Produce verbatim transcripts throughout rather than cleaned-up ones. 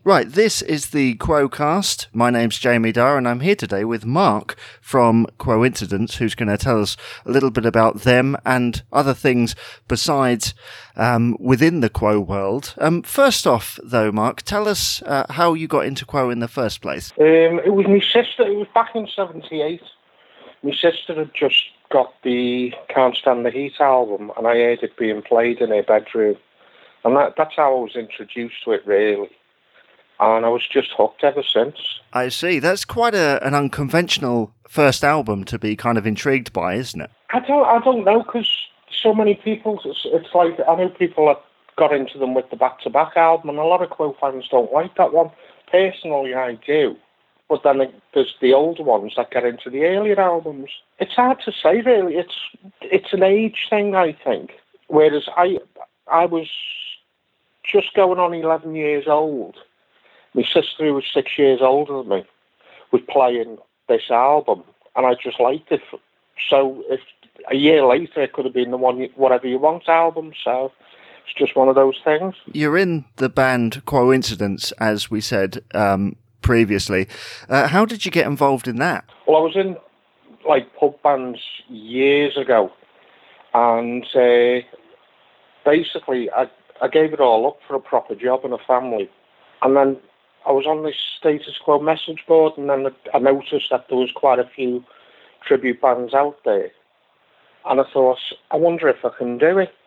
Right, this is the Quocast. My name's Jamie Dyer, and I'm here today with Mark from Quoincidence, who's going to tell us a little bit about them and other things besides um, within the Quo world. Um, first off, though, Mark, tell us uh, how you got into Quo in the first place. Um, it was my sister. It was back in seventy-eight. My sister had just got the Can't Stand the Heat album, and I heard it being played in her bedroom. And that, that's how I was introduced to it, really. And I was just hooked ever since. I see. That's quite a, an unconventional first album to be kind of intrigued by, isn't it? I don't I don't know, because so many people, it's, it's like, I know people that got into them with the back-to-back album, and a lot of Quo fans don't like that one. Personally, I do. But then there's the older ones that get into the earlier albums. It's hard to say, really. It's it's an age thing, I think. Whereas I I was just going on eleven years old. My sister, who was six years older than me, was playing this album, and I just liked it. So if a year later, it could have been the one, Whatever You Want album, so it's just one of those things. You're in the band Quoincidence, as we said um, previously. Uh, how did you get involved in that? Well, I was in, like, pub bands years ago, and uh, basically, I, I gave it all up for a proper job and a family, and then I was on this Status Quo message board, and then I noticed that there was quite a few tribute bands out there. And I thought, I wonder if I can do it.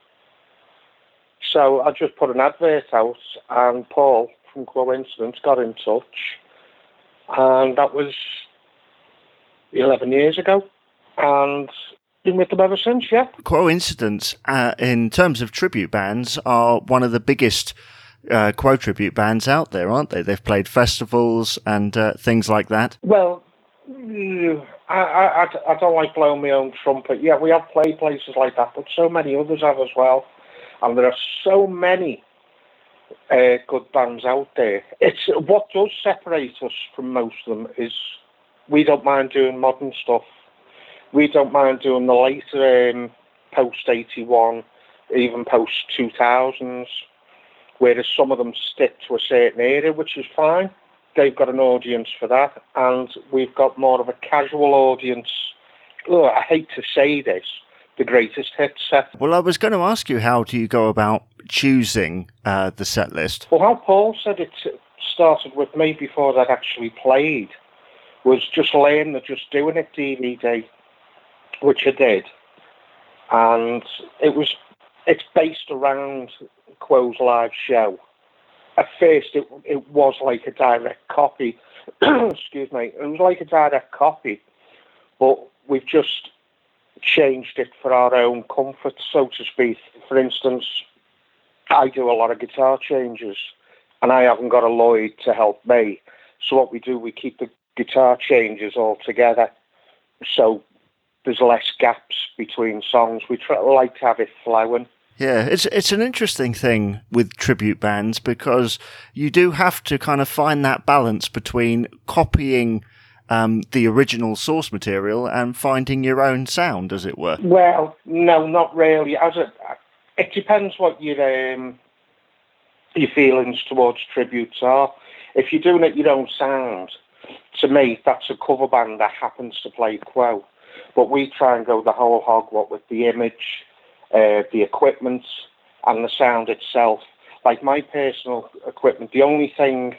So I just put an advert out, and Paul from Quoincidence got in touch. And that was eleven years ago. And been with them ever since, yeah. Quoincidence, uh, in terms of tribute bands, are one of the biggest Uh, Quo tribute bands out there, aren't they? They've played festivals and uh, things like that. Well, I, I, I don't like blowing my own trumpet. Yeah, we have played places like that, but so many others have as well. And there are so many uh, good bands out there. It's what does separate us from most of them is we don't mind doing modern stuff. We don't mind doing the later um, post eighty-one, even post two thousands. Whereas some of them stick to a certain area, which is fine. They've got an audience for that, and we've got more of a casual audience. Oh, I hate to say this, the greatest hits set. Well, I was going to ask you, how do you go about choosing uh, the set list? Well, how Paul said it started with me before that actually played was just laying there, just doing it D V D, which I did. And it was, it's based around Quo's live show. At first, it it was like a direct copy. Excuse me. It was like a direct copy, but we've just changed it for our own comfort, so to speak. For instance, I do a lot of guitar changes, and I haven't got a Lloyd to help me. So what we do, we keep the guitar changes all together, so there's less gaps between songs. We try like to have it flowing. Yeah, it's it's an interesting thing with tribute bands, because you do have to kind of find that balance between copying um, the original source material and finding your own sound, as it were. Well, no, not really. As a, it depends what your um, your feelings towards tributes are. If you're doing it your own sound, to me, that's a cover band that happens to play Quo. But we try and go the whole hog, what with the image, Uh, the equipment and the sound itself. Like my personal equipment, the only thing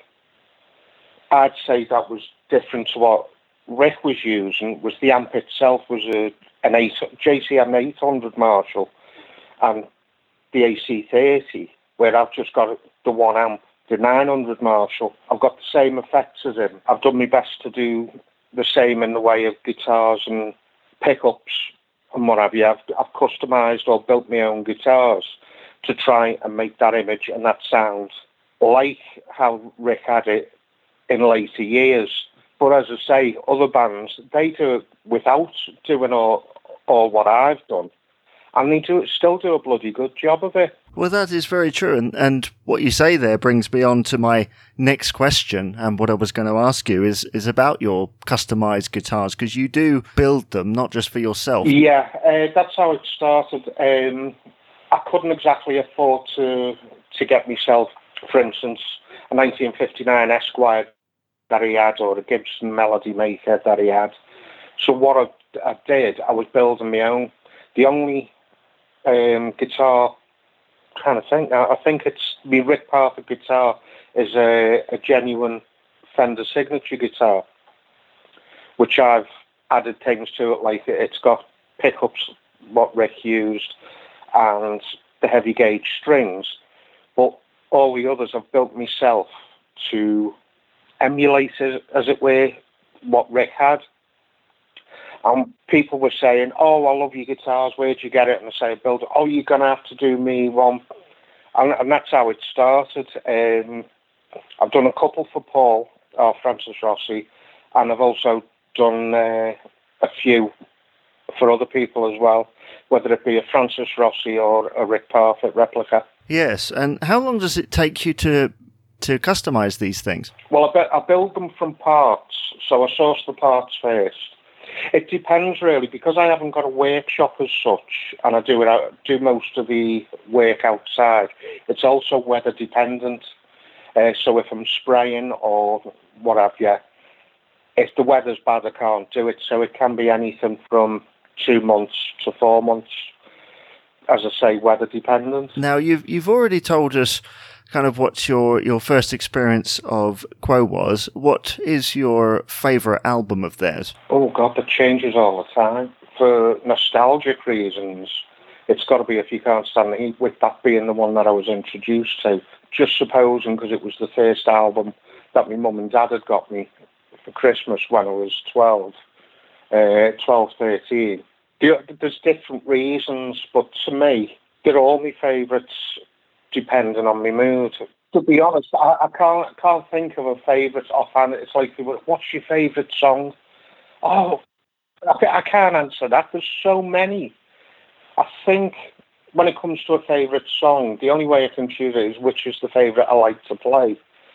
I'd say that was different to what Rick was using was the amp itself was a, an eight, J C M eight hundred Marshall and the A C thirty, where I've just got the one amp, the nine hundred Marshall. I've got the same effects as him. I've done my best to do the same in the way of guitars and pickups and what have you. I've, I've customised or built my own guitars to try and make that image and that sound like how Rick had it in later years. But as I say, other bands, they do it without doing all, all what I've done. And they do still do a bloody good job of it. Well, that is very true. And, and what you say there brings me on to my next question. And what I was going to ask you is, is about your customised guitars, because you do build them, not just for yourself. Yeah, uh, that's how it started. Um, I couldn't exactly afford to to get myself, for instance, a nineteen fifty-nine Esquire that he had, or a Gibson Melody Maker that he had. So what I, I did, I was building my own. The only um, guitar, I'm trying to think now, I think it's the Rick Parfitt guitar is a, a genuine Fender Signature guitar, which I've added things to it, like it's got pickups, what Rick used, and the heavy gauge strings. But all the others I've built myself to emulate, as, as it were, what Rick had. And people were saying, oh, I love your guitars, where'd you get it? And I say, build it. Oh, you're going to have to do me one. And, and that's how it started. Um, I've done a couple for Paul, or Francis Rossi, and I've also done uh, a few for other people as well, whether it be a Francis Rossi or a Rick Parfitt replica. Yes, and how long does it take you to to customise these things? Well, I, be- I build them from parts, so I source the parts first. It depends really, because I haven't got a workshop as such, and I do it out, do most of the work outside. It's also weather dependent. Uh, so if I'm spraying or what have you, if the weather's bad, I can't do it. So it can be anything from two months to four months. As I say, weather dependent. Now you've you've already told us kind of what your your first experience of Quo was. What is your favourite album of theirs? Oh God, that changes all the time. For nostalgic reasons, it's got to be If You Can't Stand the Heat, with that being the one that I was introduced to. Just supposing, because it was the first album that my mum and dad had got me for Christmas when I was twelve, uh, twelve, thirteen. There's different reasons, but to me, they're all my favourites, depending on my mood. To be honest, I, I can't I can't think of a favourite offhand. It's like, what's your favourite song? Oh, I, I can't answer that. There's so many. I think when it comes to a favourite song, the only way I can choose it is which is the favourite I like to play.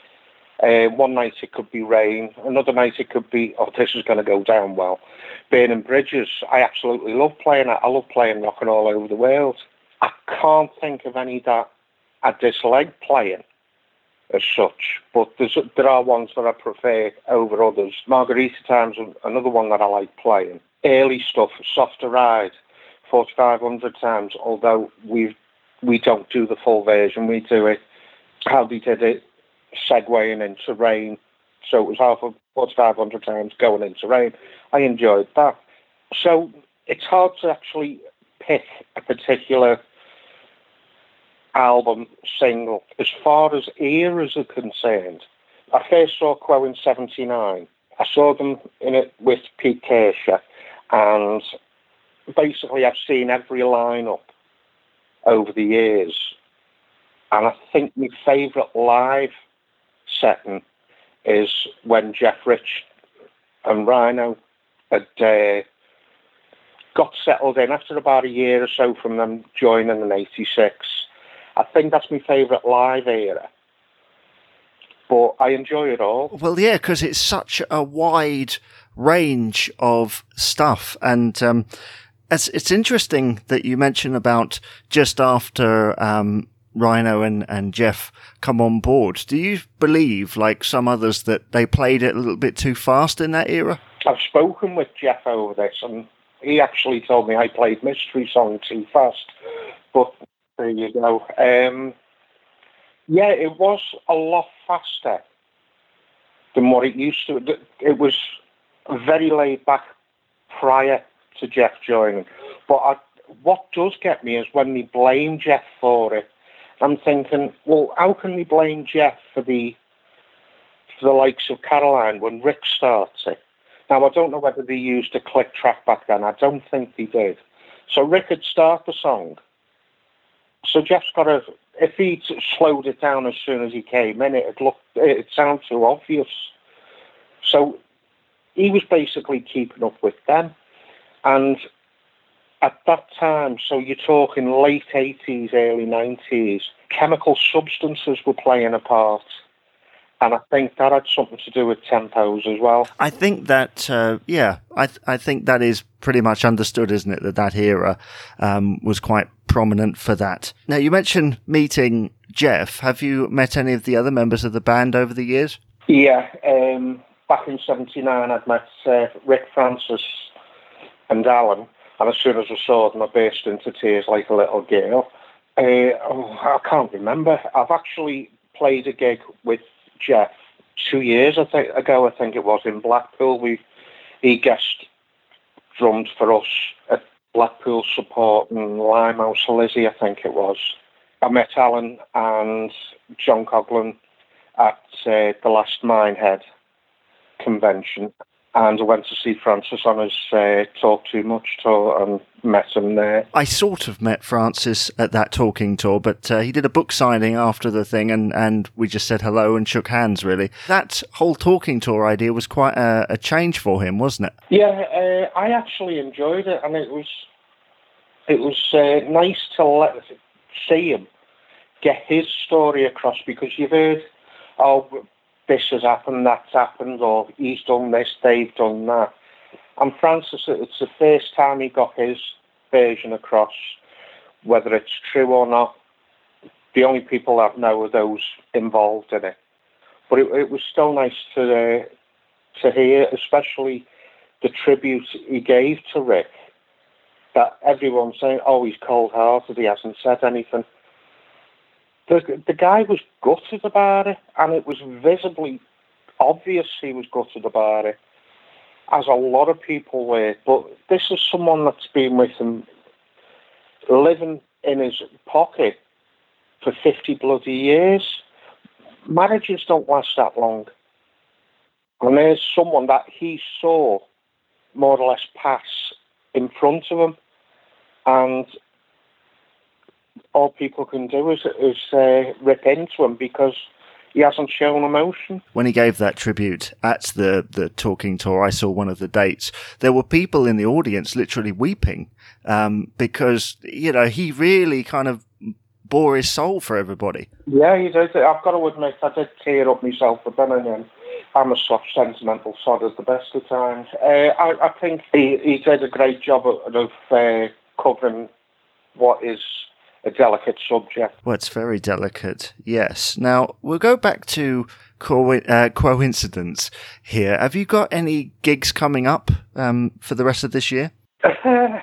Uh, one night it could be Rain. Another night it could be, oh, this is going to go down well, Burning Bridges. I absolutely love playing it. I love playing Rockin' All Over the World. I can't think of any that I dislike playing as such, but there's, there are ones that I prefer over others. Margarita Time's another one that I like playing. Early stuff, Softer Ride, forty-five hundred Times, although we we don't do the full version. We do it how they did it, segueing into Rain. So it was half of forty-five hundred Times going into Rain. I enjoyed that. So it's hard to actually pick a particular album, single. As far as eras are concerned, I first saw Quo in seventy-nine. I saw them in it with Pete Kirscher, and basically I've seen every lineup over the years. And I think my favourite live setting is when Jeff Rich and Rhino had uh, got settled in after about a year or so from them joining in eighty-six. I think that's my favourite live era. But I enjoy it all. Well, yeah, because it's such a wide range of stuff. And um, it's, it's interesting that you mention about just after um, Rhino and, and Jeff come on board. Do you believe, like some others, that they played it a little bit too fast in that era? I've spoken with Jeff over this, and he actually told me I played Mystery Song too fast. But there you go. Um, yeah, it was a lot faster than what it used to. It was very laid back prior to Jeff joining. But I, what does get me is when they blame Jeff for it. I'm thinking, well, how can we blame Jeff for the for the likes of Caroline when Rick starts it? Now, I don't know whether they used a click track back then. I don't think they did. So Rick would start the song. So Jeff's got to, if he slowed it down as soon as he came in, it'd look, it sounded too obvious. So he was basically keeping up with them. And at that time, so you're talking late eighties, early nineties, chemical substances were playing a part. And I think that had something to do with tempos as well. I think that, uh, yeah, I th- I think that is pretty much understood, isn't it, that that era um, was quite prominent for that. Now, you mentioned meeting Jeff, have you met any of the other members of the band over the years? Yeah, um, back in seventy-nine I'd met uh, Rick Francis and Alan, and as soon as I saw them I burst into tears like a little girl. Uh, oh, I can't remember. I've actually played a gig with Jeff two years I think, ago, I think it was, in Blackpool. We He guest drummed for us at Blackpool supporting Limehouse Lizzie, I think it was. I met Alan and John Coughlin at uh, the last Minehead convention, and I went to see Francis on his uh, Talk Too Much tour and met him there. I sort of met Francis at that talking tour, but uh, he did a book signing after the thing, and, and we just said hello and shook hands, really. That whole talking tour idea was quite a, a change for him, wasn't it? Yeah, uh, I actually enjoyed it, and it was it was uh, nice to let, see him get his story across, because you've heard, oh, this has happened, that's happened, or he's done this, they've done that. And Francis, it's the first time he got his version across, whether it's true or not. The only people that know are those involved in it. But it, it was still nice to uh, to hear, especially the tribute he gave to Rick, that everyone's saying, oh, he's cold-hearted, he hasn't said anything. The, the guy was gutted about it, and it was visibly obvious he was gutted about it, as a lot of people were. But this is someone that's been with him, living in his pocket for fifty bloody years. Marriages don't last that long. And there's someone that he saw more or less pass in front of him, and all people can do is, is uh, rip into him because he hasn't shown emotion. When he gave that tribute at the, the talking tour, I saw one of the dates. There were people in the audience literally weeping um, because, you know, he really kind of bore his soul for everybody. Yeah, he did. I've got to admit, I did tear up myself a bit, and I'm a soft, sentimental sod at the best of times. Uh, I, I think he, he did a great job of, of uh, covering what is a delicate subject. Well, it's very delicate, yes. Now, we'll go back to co- uh, Coincidence here. Have you got any gigs coming up um, for the rest of this year? uh,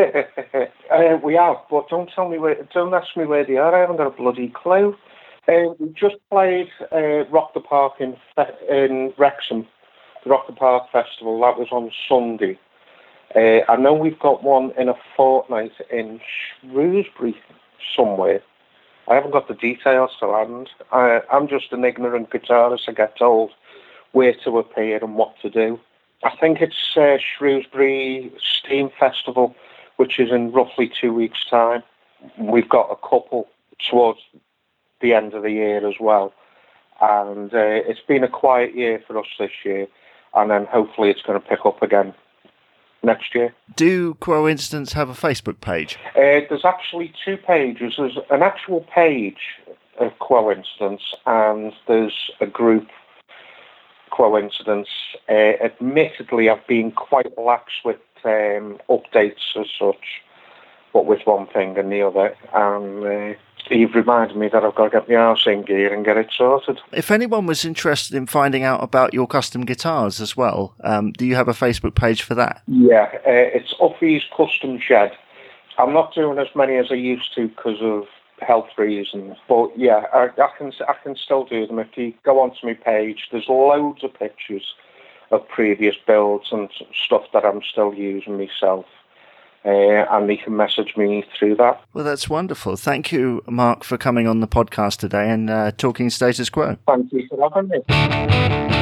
we have, but don't tell me where, don't ask me where they are. I haven't got a bloody clue. Uh, we just played uh, Rock the Park in, in Wrexham, the Rock the Park Festival. That was on Sunday. Uh, I know we've got one in a fortnight in Shrewsbury somewhere. I haven't got the details to hand. I, I'm just an ignorant guitarist. I get told where to appear and what to do. I think it's uh, Shrewsbury Steam Festival, which is in roughly two weeks' time. We've got a couple towards the end of the year as well. And uh, it's been a quiet year for us this year, and then hopefully it's going to pick up again next year. Do Coincidence have a Facebook page? Uh, there's actually two pages. There's an actual page of Coincidence, and there's a group, Coincidence. Uh, admittedly, I've been quite lax with um, updates as such, but with one thing and the other. And uh, you've reminded me that I've got to get my arse in gear and get it sorted. If anyone was interested in finding out about your custom guitars as well, um, do you have a Facebook page for that? Yeah, uh, it's Uffy's Custom Shed. I'm not doing as many as I used to because of health reasons, but yeah, I, I can I can still do them. If you go onto my page, there's loads of pictures of previous builds and stuff that I'm still using myself. Uh, and they can message me through that. Well, that's wonderful. Thank you, Mark, for coming on the podcast today and uh, talking status quo. Thank you for having me.